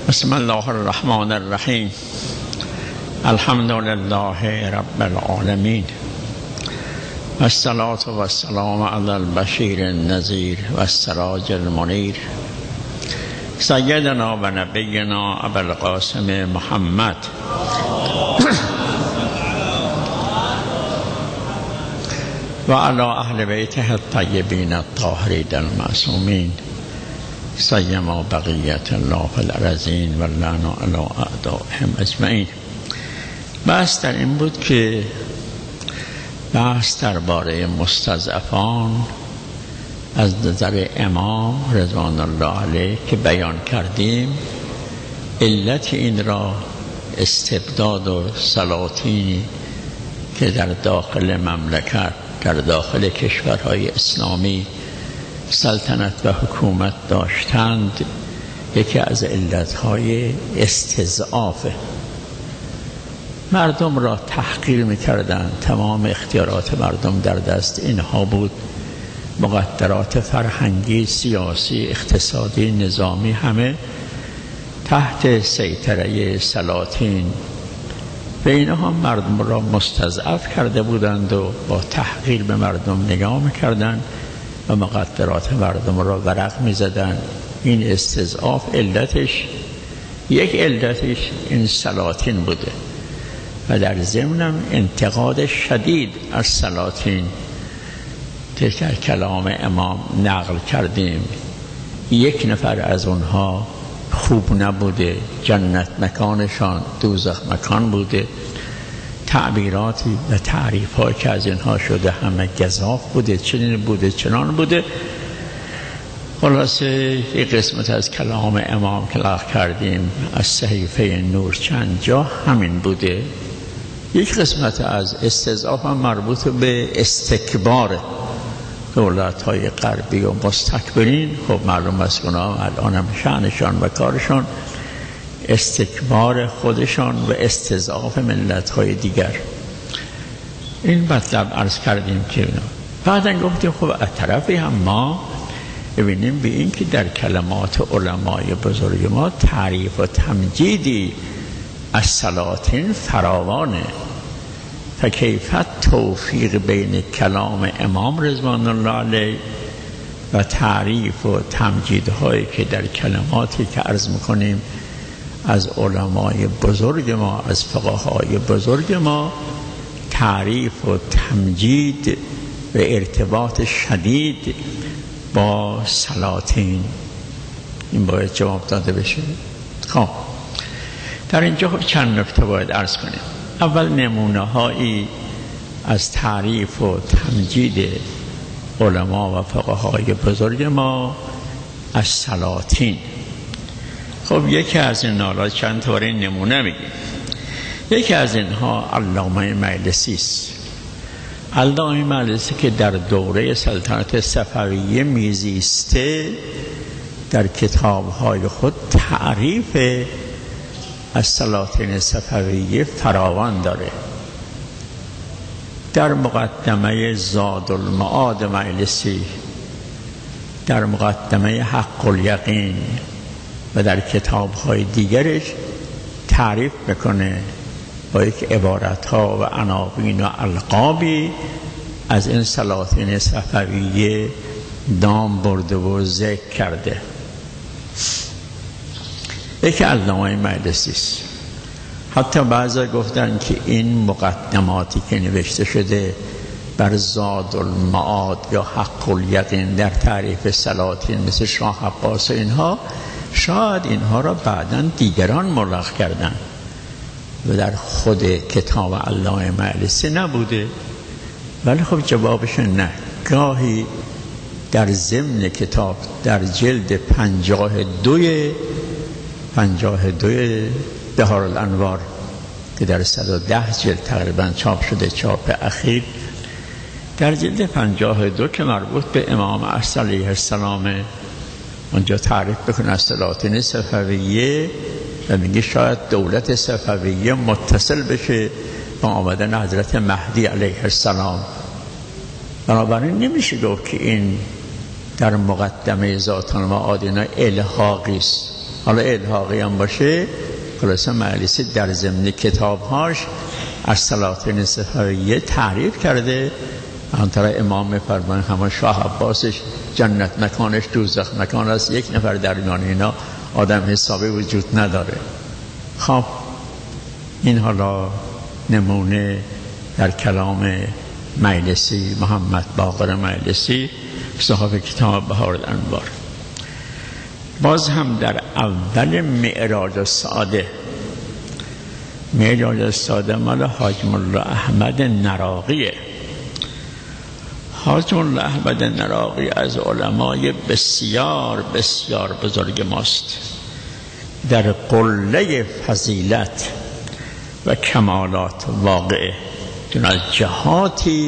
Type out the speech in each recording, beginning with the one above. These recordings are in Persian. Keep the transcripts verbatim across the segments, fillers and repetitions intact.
بسم الله الرحمن الرحیم. الحمد لله رب العالمین، والصلاة والسلام علی البشیر النذیر والسراج المنیر، سیدنا و نبینا ابی القاسم محمد و علی اهل بیته الطیبین الطاهرین المعصومین، سیما بقیت الله فی الارضین و اللعن علی اعدائهم اجمعین. بحث در این بود که بحث درباره مستضعفان از نظر امام رضوان الله علیه که بیان کردیم، علت این را استبداد و سلاطینی که در داخل مملکت، در داخل کشورهای اسلامی سلطنت و حکومت داشتند، یکی از علتهای استضعاف مردم را تحقیر می‌کردند. تمام اختیارات مردم در دست اینها بود، مقدرات فرهنگی، سیاسی، اقتصادی، نظامی همه تحت سیطره سلاطین. به اینها مردم را مستضعف کرده بودند و با تحقیر به مردم نگاه می‌کردند و مقدرات مردم را ورق می‌زدند. این استضعاف علتش، یک علتش این سلاطین بوده و در ضمن انتقاد شدید از سلاطین که در کلام امام نقل کردیم. یک نفر از اونها خوب نبوده، جنت مکانشان دوزخ مکان بوده. تعبیراتی و تعریف‌هایی که از اینها شده همه گزاف بوده، چنین بوده چنان بوده. خلاصه یک قسمت از کلام امام که نقل کردیم از صحیفه نور چند جا همین بوده. یک قسمت از استضعاف هم مربوط به استکبار دولت‌های غربی و مستکبرین. خب معلوم است اونا الان هم شأنشان و کارشان استکبار خودشان و استضعاف ملت‌های دیگر. این مطلب عرض کردیم که اینا. بعدن گفتیم خب از طرفی هم ما ببینیم به این که در کلمات علمای بزرگ ما تعریف و تمجیدی از سلاطین فراوانه. فکیفت توفیق بین کلام امام رضوان الله علیه و تعریف و تمجیدهایی که در کلماتی که عرض میکنیم از علمای بزرگ ما، از فقهای بزرگ ما، تعریف و تمجید و ارتباط شدید با سلاطین. این باید جواب داده بشه. خب در اینجا خب چند نکته باید عرض کنیم. اول نمونه هایی از تعریف و تمجید علما و فقهای بزرگ ما از سلاطین. خب یکی از این نالا چند تا این نمونه میگیم. یکی از اینها علامه مجلسی است. علامه مجلسی که در دوره سلطنت صفویه میزیسته، در کتاب‌های خود تعریف از سلاطین صفویه فراوان داره. در مقدمه زاد المعاد مجلسی، در مقدمه حق الیقین و در کتاب‌های دیگرش تعریف میکنه با یک عبارت‌ها و عناوین و القابی از این سلاطین صفویه نام برده و ذکر کرده. یکی علامه مجلسی است. حتی بعضا گفتن که این مقدماتی که نوشته شده بر زاد المعاد یا حق الیقین در تعریف سلاطین مثل شاه عباس و اینها، شاید اینها را بعداً دیگران ملغی کردن و در خود کتاب علامه مجلسی نبوده. ولی خب جوابش نه. گاهی در ضمن کتاب در جلد پنجاه دوی پنجاه دوی بهار الانوار که در صد و ده جلد تقریبا چاپ شده، چاپ اخیر، در جلد پنجاه دو که مربوط به امام عصر علیه السلام، اونجا تعریف بکنه از سلاطین صفویه و میگه شاید دولت صفویه متصل بشه با آمدن حضرت مهدی علیه السلام. بنابراین نمیشه گفت که این در مقدمه ذات المعاد اینا الحاقی است. حالا الحاقی هم باشه، خلاصه مجلسی در ضمن کتابهاش از سلاطین صفویه تعریف کرده. همانطور امام می‌فرمایند همه شاه عباسش جنت مکانش دوزخ مکان است، یک نفر در میان اینا آدم حسابی وجود نداره. خب این حالا نمونه در کلام مجلسی، محمد باقر مجلسی، صاحب کتاب بهار الانوار. باز هم در اول معراج السعاده، معراج السعاده مال حاج مولا احمد نراقیه. حاج مولا احمد نراقی از علمای بسیار بسیار بزرگ ماست، در قله فضیلت و کمالات واقعه. چون از جهاتی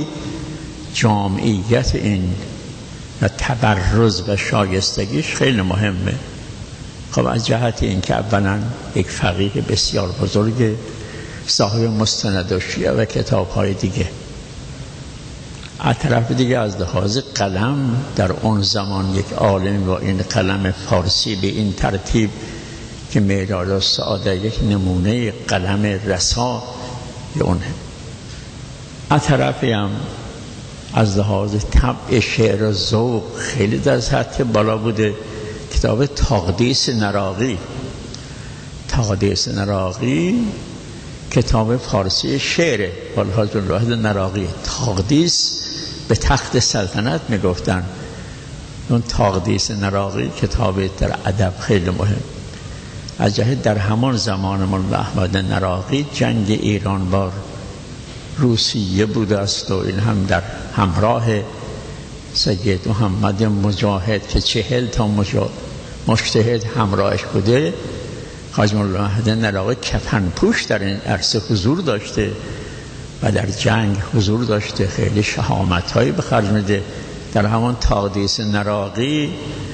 جامعیت این و تبرز و شایستگیش خیلی مهمه. خب از جهت این که اولا یک فقیه بسیار بزرگ، صاحب مستند و شیعه و کتاب های دیگه، از طرف دیگه از لحاظ قلم در اون زمان یک عالم با این قلم فارسی به این ترتیب که معراج السعاده یک نمونه قلم رسا اونه. از طرفی هم از لحاظ طبع شعر و ذوق خیلی در سطح بالا بوده. کتاب تقدیس نراقی، تقدیس نراقی کتاب فارسی شعره، حاج الواحد نراقی. تقدیس به تخت سلطنت میگفتن. اون تقدیس نراقی کتاب در ادب خیلی مهم. از جهت در همان زمان مولا احمد نراقی جنگ ایران با روسیه بوده است و این هم در همراه سید محمد مجاهد که چهل تا مجتهد همراهش بوده. حاج مولا احمد نراقی کفن پوش در این عرصه حضور داشته و در جنگ حضور داشته، خیلی شهامت هایی به خرج میده. در همان تقدیس نراقی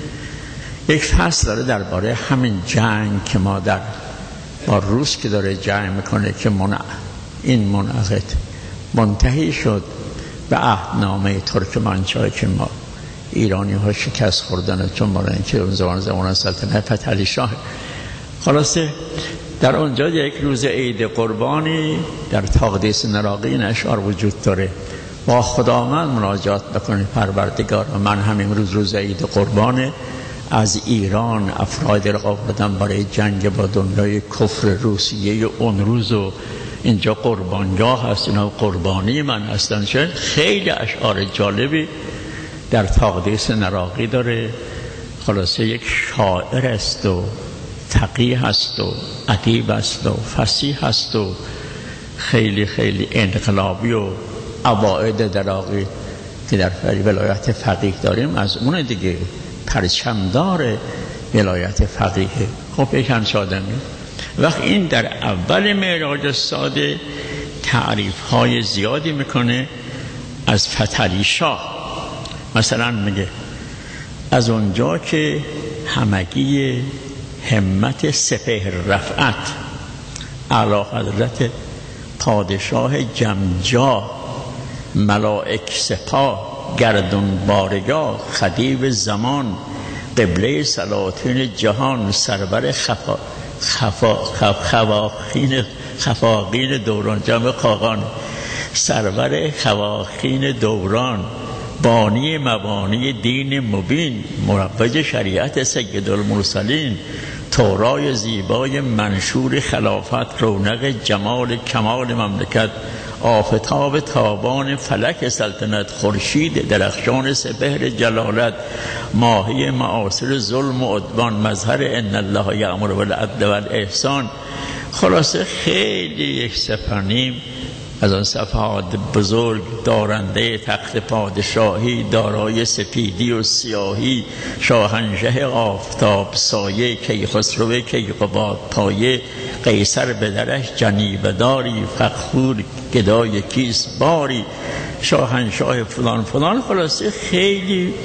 یک فصل داره درباره همین جنگ که ما در با روس که داره جنگ میکنه که منع این منعقد منتهی شد به عهدنامه ترکمنچای که ما ایرانی ها شکست خوردن، چون ما اینکه اون زمان زمان سلطنت فتحعلی شاه. خلاصه در اونجا یک روز عید قربانی در تقدیس نراقی این اشعار وجود داره: با خداوند مناجات بکنید پروردگار، و من همین روز روز عید قربانه، از ایران افراد را آوردم برای جنگ با دنیای کفر روسیه اون روز و اینجا قربانگاه هست، اینا قربانی من هستن. چون خیلی اشعار جالبی در تقدیس نراقی داره. خلاصه یک شاعر است و تقی هست و ادیب است و فصیح هست و خیلی خیلی انقلابی و عواید دراقی که در ولایت فقیه داریم از اون دیگه پرچمدار ولایت فقیه. خب یکن شادمی وقت این در اول معراج السعاده تعریف های زیادی میکنه از فتحعلی شاه. مثلا میگه از اونجا که همگی همت سپهر رفعت اعلی حضرت پادشاه جمجا، ملائک سپاه گردون بارگاه، خدیو زمان، قبله سلاطین جهان، سرور خفا خفا خف خواخین خفاقین دوران، جمع خاقان، سرور خواخین دوران، بانی مبانی دین مبین، مروج شریعت سید المرسلین، تورای زیبای منشور خلافت، رونق جمال کمال مملکت، آفتاب تابان فلک سلطنت، خورشید درخشان سپهر جلالت، ماهی معاصر ظلم و عدوان، مظهر ان الله یأمر بالعدل والاحسان. خلاصه خیلی یک سفرنیم از آن صفحات بزرگ، دارنده تخت پادشاهی، دارای سپیدی و سیاهی، شاهنشه آفتاب سایه، کیخسرو کیقباد پایه، قیصر به درش جنیبه داری، فخور گدای کیس باری، شاهنشاه فلان فلان. خلاصه خیلی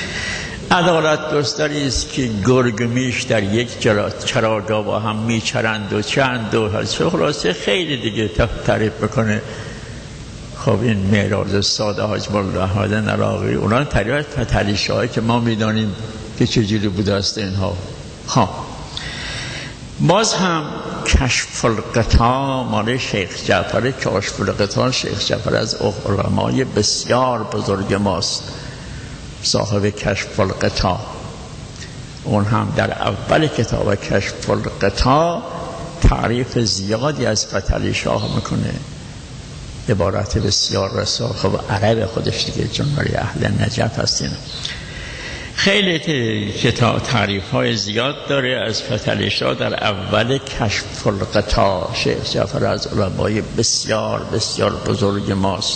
عدالت گستری است که گرگ میش در یک چراگاه با هم میچرند و چند و خلاصه خیلی دیگه تعریف بکنه. خب این معراج السعاده حاج مولا احمد نراقی، اونا تعریف از فتحعلی شاه که ما میدانیم که چجوری بوده است اینها. ها باز هم کشف القطاع مال شیخ جعفر. کشف القطاع شیخ جعفر از علمای بسیار بزرگ ماست، صاحب کشف القطاع. اون هم در اول کتاب کشف القطاع تعریف زیادی از فتحعلی شاه میکنه، عبارت بسیار رسا. خب عرب خودش دیگه، چون برای اهل نجف هستین. خیلی کتاب تعریف های زیاد داره از فتحعلی شاه در اول کشف القطاع. شیخ جعفر از علمای بسیار بسیار بزرگ ماست.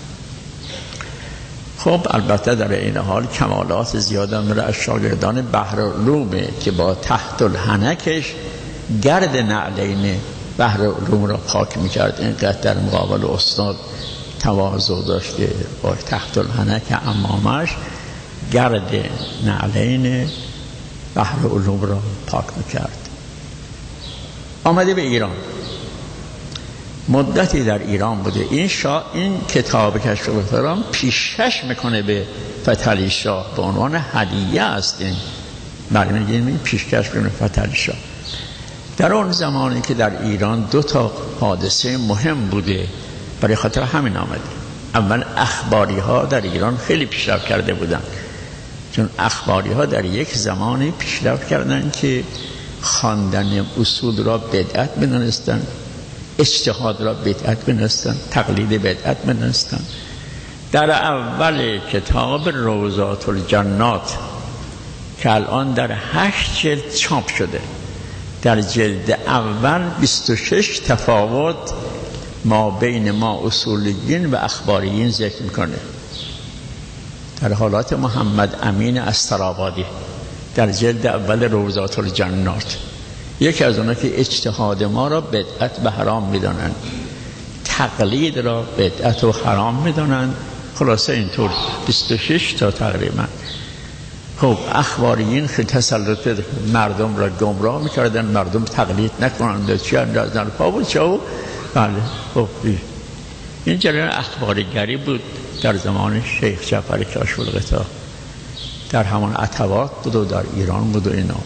خب البته در این حال کمالات زیاد هم داره. از شاگردان بحرالعلومه که با تحت الحنکش گرد نعلین بحرالعلوم را پاک میکرد. اینقدر در مقابل استاد تواضع داشت که با تحت الحنک امامش گرد نعلین بحرالعلوم را پاک میکرد. آمده به ایران، مدتی در ایران بوده. این شاه این کتاب کشف القطاع پیشکش میکنه به فتحعلی شاه، به عنوان هدیه است. این برای میگیم پیشکش میکنه فتحعلی شاه. در اون زمانی که در ایران دو تا حادثه مهم بوده، برای خاطر همین آمده. اول اخباری ها در ایران خیلی پیشرفت کرده بودن، چون اخباری ها در یک زمانی پیشرفت کردن که خواندن اصول را بدعت بدانستن، اجتهاد را بدعت بدانستن، تقلید بدعت بدانستن. در اول کتاب روضات الجنات که الان در هشت جلد چاپ شده، در جلد اول بیست و شش تفاوت ما بین ما اصولیین و اخباریین ذکر میکنه. در حالات محمد امین استرابادی در جلد اول روضات الجنات، یکی از اونا که اجتهاد ما را بدعت و حرام میدانن، تقلید را بدعت و حرام میدانن. خلاصه اینطور بیست و شش تا تقریبا. خب اخباریین خیلی تسلط مردم را گمراه میکردن، مردم تقلید نکنند، چی اندازن پا بود چاو. بله خب این جریان اخباریگری بود در زمان شیخ جعفر کشف القطاع. در همان عتبات بود و در ایران بود و اینا.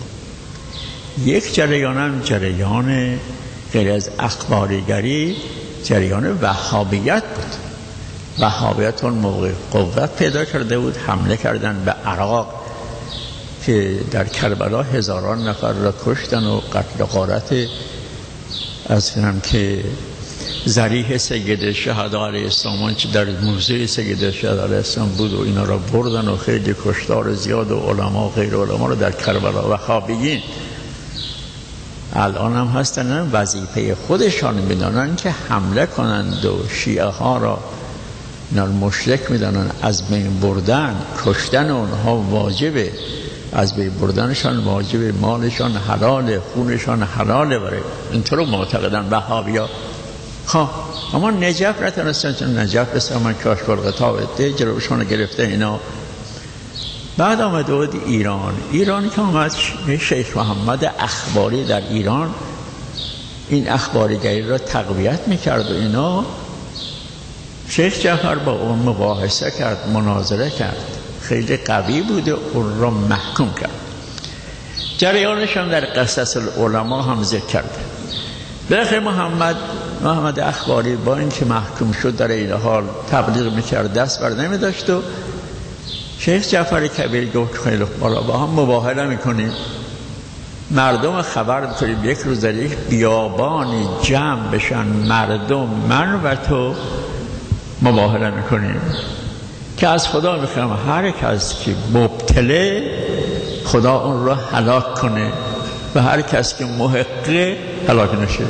یک جریان هم جریان غیر از اخباریگری، جریان وهابیت بود. وهابیت اون موقع قوت پیدا کرده بود، حمله کردن به عراق که در کربلا هزاران نفر را کشتن و قتل و غارت از فیلم که ذریح سید شهدا علیه السلام که در موزه سید شهدا علیه السلام بود و اینا را بردن و خیلی کشتار زیاد و علما و غیر علما را در کربلا. وهابیین الان هم هستن، وظیفه خودشان میدانن که حمله کنند و شیعه ها را نال مشرک میدانن، از بین بردن، کشتن اونها واجبه، از بین بردنشان واجبه، مالشان حلاله، خونشان حلاله. برای اینطور معتقدن وهابیا. خب اما نجف نتونستن، چون نجف بسیار کشف القطاع ده جلوشان گرفته اینا. بعد آمده بود ایران. ایران که آمد شیخ محمد اخباری در ایران این اخباریگری را تقویت میکرد و اینا. شیخ جعفر با اون مباحثه کرد، مناظره کرد، خیلی قوی بود و اون را محکوم کرد. جریانش هم در قصص العلماء هم ذکر کرد. بالاخره محمد محمد اخباری با اینکه محکوم شد در این حال تبلیغ میکرد، دست بر نمی داشت و شیخ جعفر کبیر گفت خیلی بالا با هم مباهله میکنیم، مردم خبر میکنیم یک روز در یک بیابانی جمع بشن مردم، من و تو مباهله میکنیم که از خدا میخوام هر کس که مبتله خدا اون را هلاک کنه و هر کس که محقه هلاک نشه.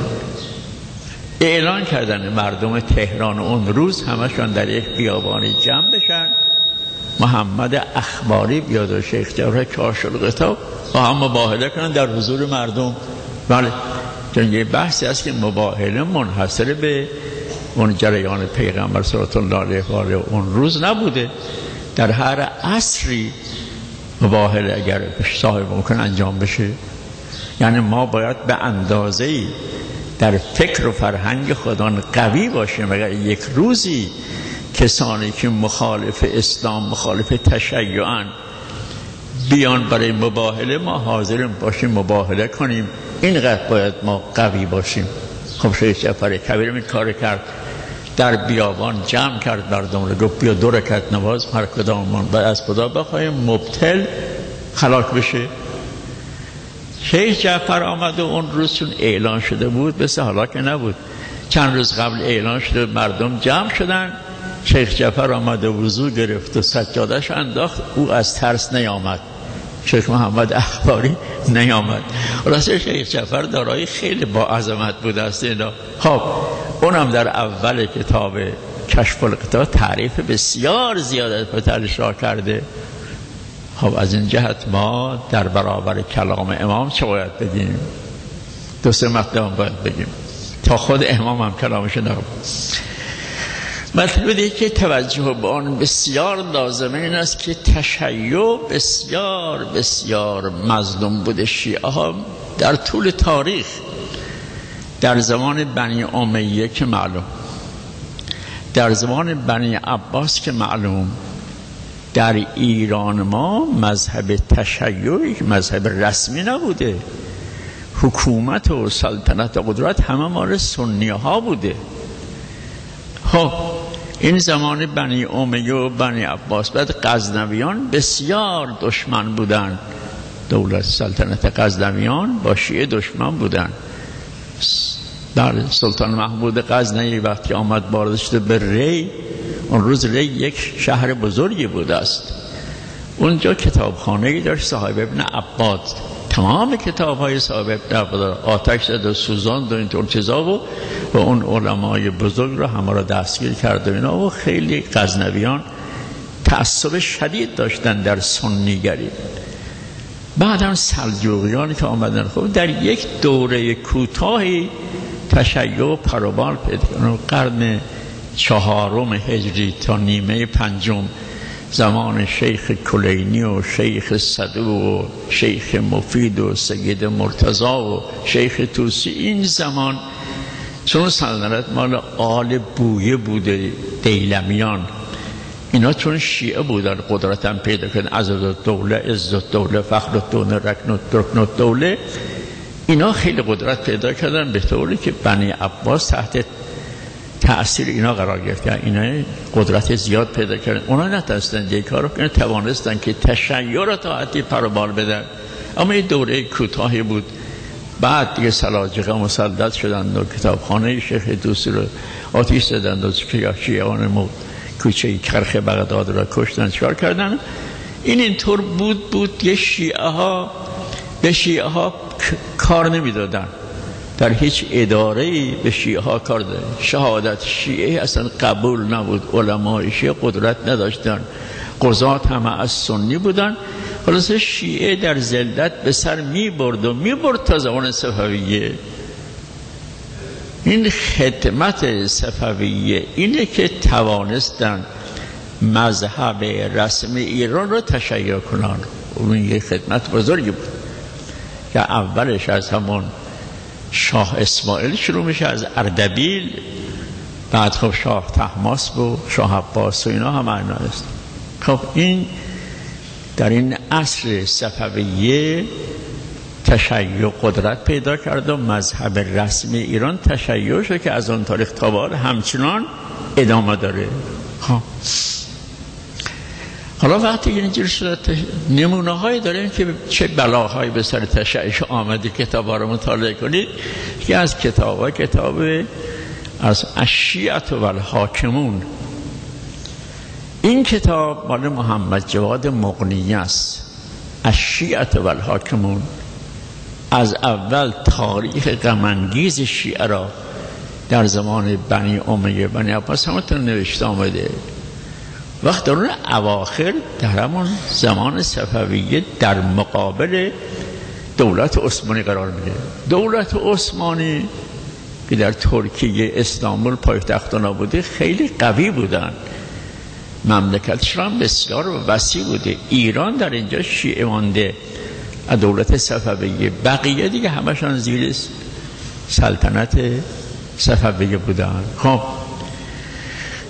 اعلان کردن مردم تهران اون روز همشون در یک بیابانی جمع بشن، محمد اخباری بیاد و شیخ جعفر کشف القطاع با هم مباهله کنن در حضور مردم. بله، چون یه بحثی هست که مباهله منحصر به اون جریان پیغمبر صلی الله علیه و آله اون روز نبوده، در هر عصری مباهله اگر صاحب ممکن انجام بشه. یعنی ما باید به اندازه‌ای در فکر و فرهنگ خودان قوی باشیم. اگر یک روزی کسانی که مخالف اسلام، مخالف تشیعن بیان برای مباهله، ما حاضریم باشیم مباهله کنیم اینقدر باید ما قوی باشیم. خب شیخ جعفر کبیر این کار کرد، در بیابان جمع کرد مردم رو، گفت بیا دو رکعت نماز هر کداممون و از خدا بخوایم مبتل هلاک بشه. شیخ جعفر آمد و اون روز چون اعلان شده بود مثل حالا که نبود، چند روز قبل اعلان شده مردم جمع شدن، شیخ جعفر آمد و وضو گرفت و سجادش انداخت، او از ترس نیامد، شیخ محمد اخباری نیامد. راست شیخ جعفر دارای خیلی با عظمت بود است اینا. خب اونم در اول کتاب کشف القطاع تعریف بسیار زیادت فتحعلی شاه کرده. خب از این جهت ما در برابر کلام امام چه باید بگیم؟ دو سه مطلب باید بگیم تا خود امام هم کلامش نگم. مطلب دیگه که توجه به آن بسیار لازمه این است که تشیع بسیار بسیار مظلوم بوده. شیعه ها در طول تاریخ، در زمان بنی امیه که معلوم، در زمان بنی عباس که معلوم، در ایران ما مذهب تشیع مذهب رسمی نبوده. حکومت و سلطنت و قدرت همه مال سنی ها بوده. خب این زمان بنی امیه و بنی عباس، بعد غزنویان بسیار دشمن بودند. دولت سلطنت غزنویان با شیعه دشمن بودند. در سلطان محمود غزنوی وقتی آمد وارد شده به ری، اون روز ری یک شهر بزرگی بوده است، اونجا کتابخانه‌ای داشت صاحب ابن عباد، تمام کتاب‌های صاحب ابن عباد آتش زد و سوزاند و اینطور چیزا و و اون علمای بزرگ رو همه رو دستگیر کرد و اینا. و خیلی غزنویان تعصب شدید داشتن در سنیگری. بعد هم سلجوقیانی که آمدن خب در یک دوره کوتاهی تشیع و پروبال پیدا کردن. قرن چهارم هجری تا نیمه پنجم، زمان شیخ کلینی و شیخ صدوق و شیخ مفید و سید مرتضی و شیخ توسی، این زمان چون سلطنت مال آل بویه بوده، دیلمیان، اینا چون شیعه بودن قدرت هم پیدا کردن، عزت الدوله، عزت الدوله، فخر الدوله، رکن الدوله، اینا خیلی قدرت پیدا کردن به طوری که بنی عباس تحت تأثیر اینا قرار گرفت. اینا قدرت زیاد پیدا کردن. اونا نتونستن دیگه کار رو کنن، توانستن که تشیع را تا حدی پروبال بدن، اما این دوره کوتاهی بود. بعد دیگه سلاجقه مسلط شدند و کتابخانه شیخ توسی رو آتش زدند و شیعیان کوچه کرخ بغداد را کشتن، چکار کردن. این اینطور بود بود یه شیعه ها به شیعه ها کار نمیدادن، در هیچ اداره‌ای به شیعه ها کار دادن. شهادت شیعه اصلا قبول نبود، علمای شیعه قدرت نداشتن، قضات همه از سنی بودن. خلاص شیعه در ذلت به سر می برد و می برد تا زمان صفویه. این خدمت صفویه اینه که توانستن مذهب رسمی ایران رو تشیع کنن. اون یه خدمت بزرگی بود که اولش از همون شاه اسماعیل شروع میشه، از اردبیل، بعد خب شاه طهماسب و شاه عباس و اینا هم اینا است. خب این در این عصر صفویه تشیع قدرت پیدا کرد و مذهب رسمی ایران تشیع شد که از اون تاریخ تا به حال همچنان ادامه داره. خب حالا وقتی اینجور شده نمونه هایی داریم که چه بلاهایی به سر تشیع آمده. کتاب ها رو مطالعه کنید که از کتاب ها کتاب از الشیعة و الحاکمون، این کتاب مال محمد جواد مغنی است. الشیعة و الحاکمون از اول تاریخ غم‌انگیز شیعه را در زمان بنی امیه بنی عباس همتون نوشته آمده. وقت در اون اواخر در همون زمان صفویه در مقابل دولت عثمانی قرار میده. دولت عثمانی که در ترکیه استانبول پایتخت اونا بوده خیلی قوی بودن، مملکتش هم بسیار وسیع بوده. ایران در اینجا شیعه مانده از دولت صفویه، بقیه دیگه همشان زیر سلطنت صفویه بودن. خب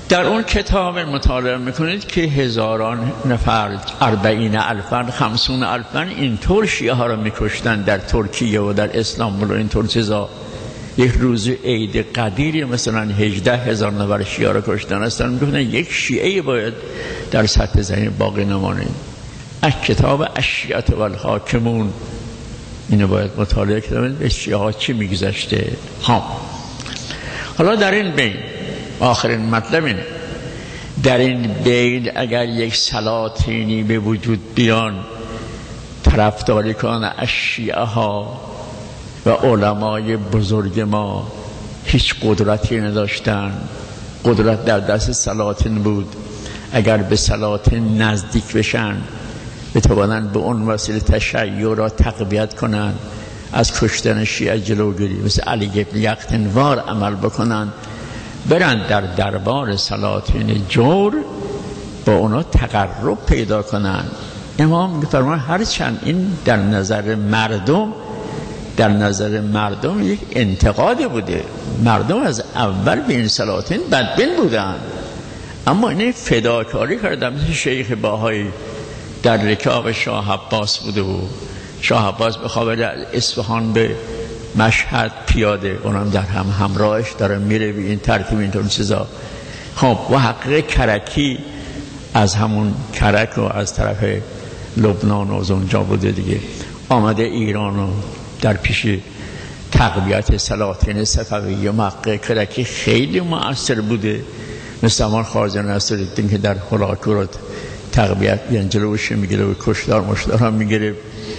در اون کتاب مطالعه میکنید که هزاران نفر، اربعین الفن، خمسون الفن اینطور شیعه ها رو میکشتن در ترکیه و در اسلام و اینطور چیزا. یک روز عید قدیری مثلا هجده هزار نفر شیعه رو کشتن. اصلا میگفتن یک شیعه باید در سطح زمین باقی نمانه. از کتاب الشیعة والحاکمون اینو باید مطالعه کنید به شیعه ها چی میگذشته. ها حالا در این بین آخرین مطلب اینه، در این بین اگر یک سلاطینی به وجود بیان طرفداری کنن از شیعه ها و علمای بزرگ ما هیچ قدرتی نداشتن، قدرت در دست سلاطین بود، اگر به سلاطین نزدیک بشن بتوانن به اون وسیله تشیع را تقویت کنن، از کشتن شیعه جلوگیری، مثل علی ابن یقطنوار عمل بکنن، برن در دربار سلاطین جور با اونا تقرب پیدا کنن. امام میفرماید هرچند این در نظر مردم در نظر مردم یک انتقاد بوده، مردم از اول به این سلاطین بدبین بودن، اما این فداکاری کردن. مثل شیخ باهایی در رکاب شاه عباس بوده و شاه عباس بخواد از اصفهان به مشهد پیاده، اونم در هم همراهش داره میره به این ترتیب اینطور چیزا. خب و حقیقه کرکی از همون کرک و از طرف لبنان و از اونجا بوده دیگه، آمده ایران و در پیش تقویت سلاطین صفویه. محقق کرکی خیلی مؤثر بوده، مثل همان خواجه نصرالدین که در هلاکوت تقویت یعنی جلوش میگیره و کشدار مشدار هم میگیره.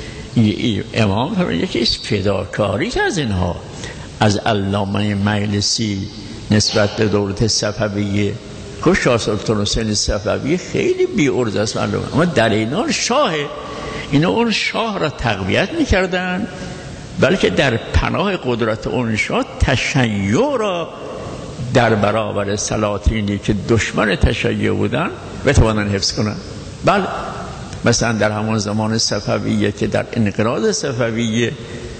امام فرمود یکی از فداکاری از اینها، از علامه مجلسی نسبت به دولت صفویه، که شاه سلطان حسین صفوی خیلی بی عرض است معلومه، اما در این حال شاه اینا اون شاه را تقویت میکردن، بلکه در پناه قدرت اون شاه تشیع را در برابر سلاطینی که دشمن تشیع بودن بتوانن حفظ کنن. بله مثلا در همون زمان صفویه که در انقراض صفویه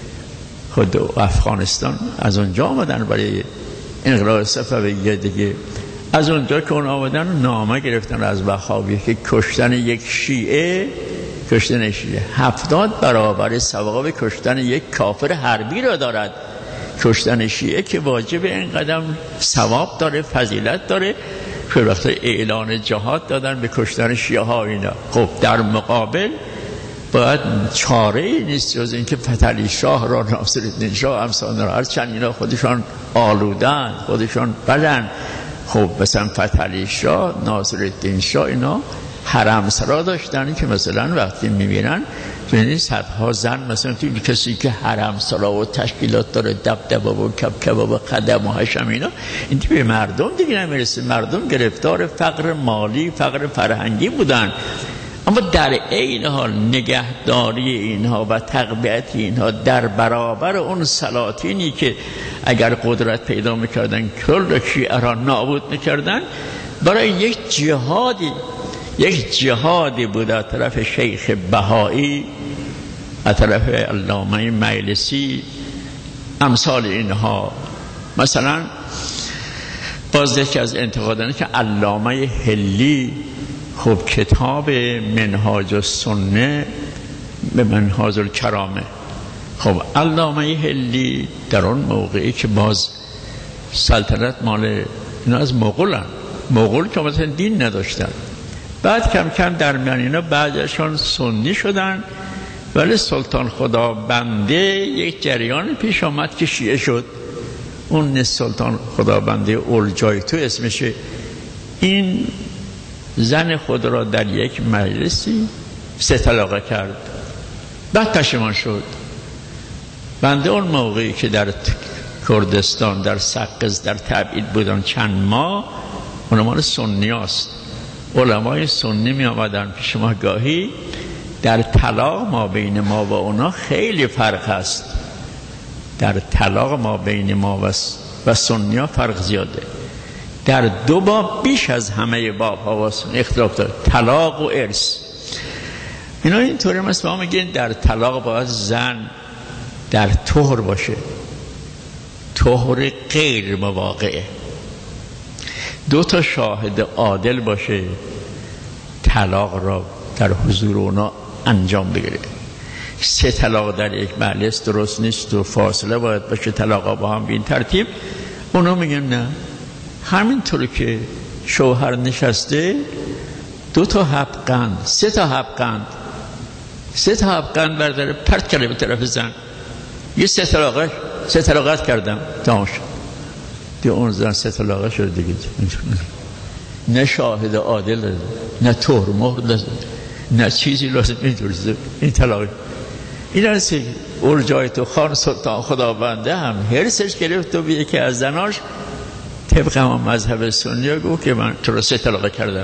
خود افغانستان از اونجا آمدن برای انقراض صفویه دیگه، از اونجا که اون آمدن نامه گرفتن از وهابی که کشتن یک شیعه کشتن شیعه هفتاد برابر ثواب کشتن یک کافر حربی را دارد. کشتن شیعه که واجب این قدم ثواب داره، فضیلت داره، که وقت اعلان جهاد دادن به کشتن شیعه ها اینا. خب در مقابل باید چاره نیست جز این که فتحعلی شاه را، ناصرالدین شاه، امثال را، هر چند اینا خودشان آلودن، خودشان بدن. خب مثلا فتحعلی شاه، ناصرالدین شاه اینا حرم سرا داشتن که مثلا وقتی میبینن ببینید صدها زن مثلا توی کسی که حرم سرا و تشکیلات داره، دبدبه و کبکبه و قدم و حشم اینا، این به مردم دیگه نمیرسه. مردم گرفتار فقر مالی، فقر فرهنگی بودن، اما در این حال نگهداری اینها و تقویت اینها در برابر اون سلاطینی که اگر قدرت پیدا میکردن کل شیعه را نابود میکردن، برای یک جهادی یک جهادی بود از طرف شیخ بهایی، از طرف علامه مجلسی، امثال اینها. مثلا باز یکی از انتقادانه که علامه حلی خب کتاب منهاج السنه به منهاج الکرامه، خب علامه حلی در اون موقعی که باز سلطنت مال اینا از مغولن، مغول که مثلا دین نداشتن، بعد کم کم در میان اینا بعضیشان سنی شدن، ولی سلطان خدا بنده یک جریان پیش آمد که شیعه شد. اون سلطان خدا بنده اولجایتو اسمشه، این زن خود را در یک مجلسی سه طلاقه کرد، بعد پشیمان شد. بنده اون موقعی که در کردستان در سقز در تبعید بودن چند ماه، علمای سنی هست، علمای سنی می آمدن پیش ما، گاهی در طلاق ما بین ما و اونا خیلی فرق هست، در طلاق ما بین ما و, و سنی ها فرق زیاده، در دو باب بیش از همه باب ها و سنی اختلاف داره، طلاق و ارث. اینا اینطوری مثل ما میگن در طلاق باید زن در طهر باشه، طهر غیر مواقعه، دو تا شاهد عادل باشه طلاق را در حضور اونا انجام بگیره. سه طلاق در یک مجلس درست نیست و فاصله باید باشه، طلاق با هم به این ترتیب. اونا میگن نه، همینطور که شوهر نشسته دو تا حبقند سه تا حبقند سه تا حبقند برداره پرت کرده به طرف زن، یه سه طلاقش سه طلاقت کردم تمام شد دیگه. اون زن سه طلاقه شد دیگه. نه شاهد عادل، نه طهر مهر، نه چیزی لازم اینجوری این طلاق. این هست که اول تو خان سلطان خداونده هم هرسش گرفت و به یکی از زناش طبق هم مذهب سنی گفت که من تو رو سه طلاقه کردم.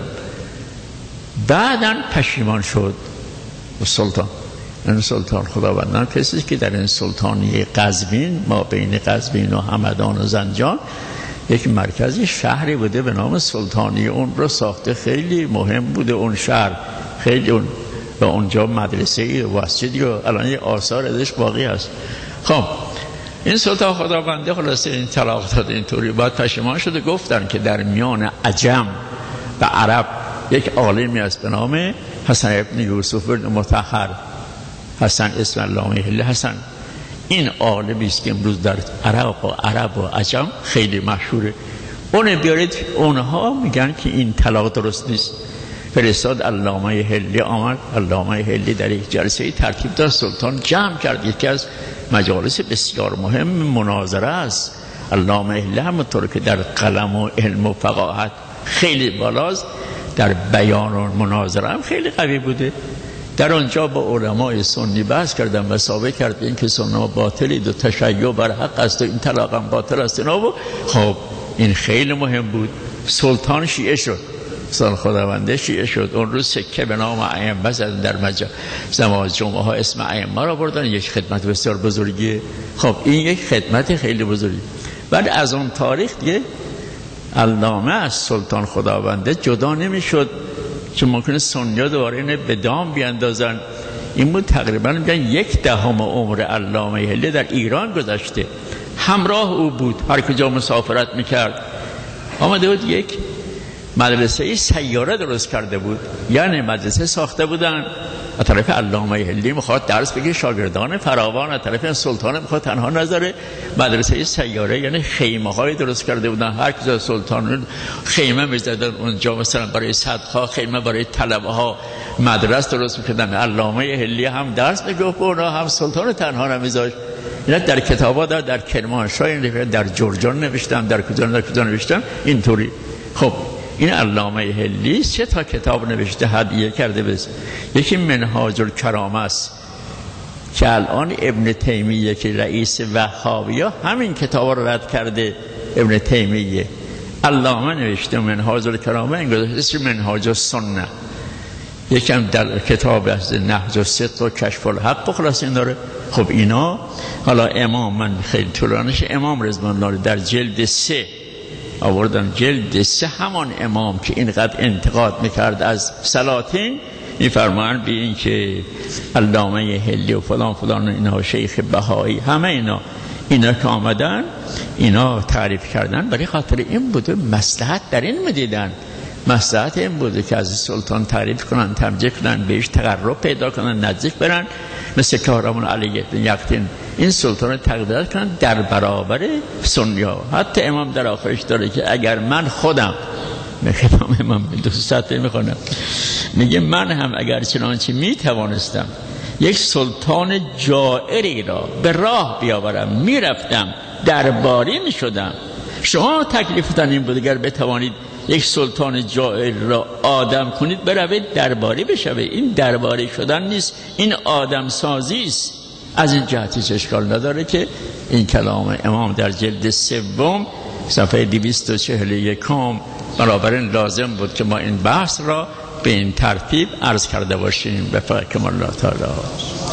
بعداً پشیمان شد و سلطان این سلطان خداوندان کسی که در این سلطانی قزوین ما بین قزوین و همدان و زنجان یک مرکزی شهری بوده به نام سلطانی، اون رو ساخته، خیلی مهم بوده اون شهر، خیلی اون و اونجا مدرسه و مسجدی و الان یه آثار ازش باقی هست. خب این سلطان خداونده خلاصه این طلاق داد اینطوری. بعد پشیمان شده. گفتن که در میان عجم و عرب یک عالمی است به نام حسن ابن یوسف بن مطهر، حسن اسم علامه هلی حسن. این عالمی است که امروز در عرب و عرب و عجم خیلی مشهوره. اون بیارید. اونها میگن که این طلاق درست نیست. فرستاد علامه هلی آمد. علامه هلی در یک جلسه ترتیب داد، سلطان جمع کرد. یکی از مجالس بسیار مهم مناظره است. علامه هلی همونطور که در قلم و علم و فقاهت خیلی بالاست، در بیان و مناظره هم خیلی قوی بوده. در آنجا با علمای سنی بحث کردن و ثابت کرد این که سنت باطلید و تشیع بر حق است و این طلاق هم باطل است. اینا خب این خیلی مهم بود. سلطان شیعه شد، سلطان خداونده شیعه شد. اون روز سکه به نام ائمه زدن در مجا نماز جمعه ها، اسم ائمه را بردن. یک خدمت بسیار بزرگیه. خب این یک خدمت خیلی بزرگی. بعد از اون تاریخ دیگه علامه از سلطان خداونده جدا نمیشد، چون ممکنه سنیا دوباره اینه به دام بیاندازن. این بود تقریبا میگن یک دهم عمر علامه هلی در ایران گذشته. همراه او بود، هر کجا مسافرت میکرد. آمده بود یک مدرسه سیاره درست کرده بود، یعنی مدرسه ساخته بودن از طرف علامه هلی میخواد درس بگه، شاگردان فراوان. از طرف سلطان میخواد تنها نذاره. مدرسه سیاره یعنی خیمه های درست کرده بودن، هر کجا سلطان خیمه میزدن اونجا، مثلا برای صدقه، خیمه برای طلبه ها، مدرسه درست میکردن. علامه هلی هم درس میگفت اونا، هم سلطان تنها نمیذاشت. اینا در کتابا در, در کرمانشاه، در جرجان نوشتم، در کجا در کجا نوشتم اینطوری. خب این علامه هلی سه تا کتاب نوشته، هدیه کرده بس. یکی منهاج الکرامه است که الان ابن تیمیه که رئیس وهابیه همین کتاب رو رد کرده. ابن تیمیه علامه نوشته منهاج الکرامه، این گذاشته منهاج السنه. یکم در کتاب از نهج الصدق و کشف الحق خلاص این داره. خب اینا حالا امام، من خیلی طولانیش، امام رضوان الله در جلد سه آوردن. جلد سه همان امام که اینقدر انتقاد میکرد از سلاطین، میفرمایند به این که علامه هلی و فلان فلان اینا، شیخ بهایی، همه اینا اینا که آمدن اینا تعریف کردن، برای خاطر این بوده مصلحت در این میدیدن. مصلحت این بوده که از سلطان تعریف کنن، تمجید کنن، بهش تقرب پیدا کنن، نزدیک برن. مثل کارمون علی بن یقطین این سلطان رو تقدیرات کنن در برابر سنیا. حتی امام در آخرش داره که اگر من خودم، میگه امام دو سطح میخونم، میگه من هم اگر چنانچه میتوانستم یک سلطان جائری را به راه بیاورم، میرفتم درباری میشدم. شما تکلیفتان این بود اگر بتوانید یک سلطان جائر را آدم کنید، بروید درباری بشوه. این درباری شدن نیست، این آدم سازی است. از این جهتش اشکال نداره که این کلام امام در جلد سوم صفحه دویست و چهل و یک بنابراین لازم بود که ما این بحث را به این ترتیب عرض کرده باشیم. بفرمایید الله تعالی.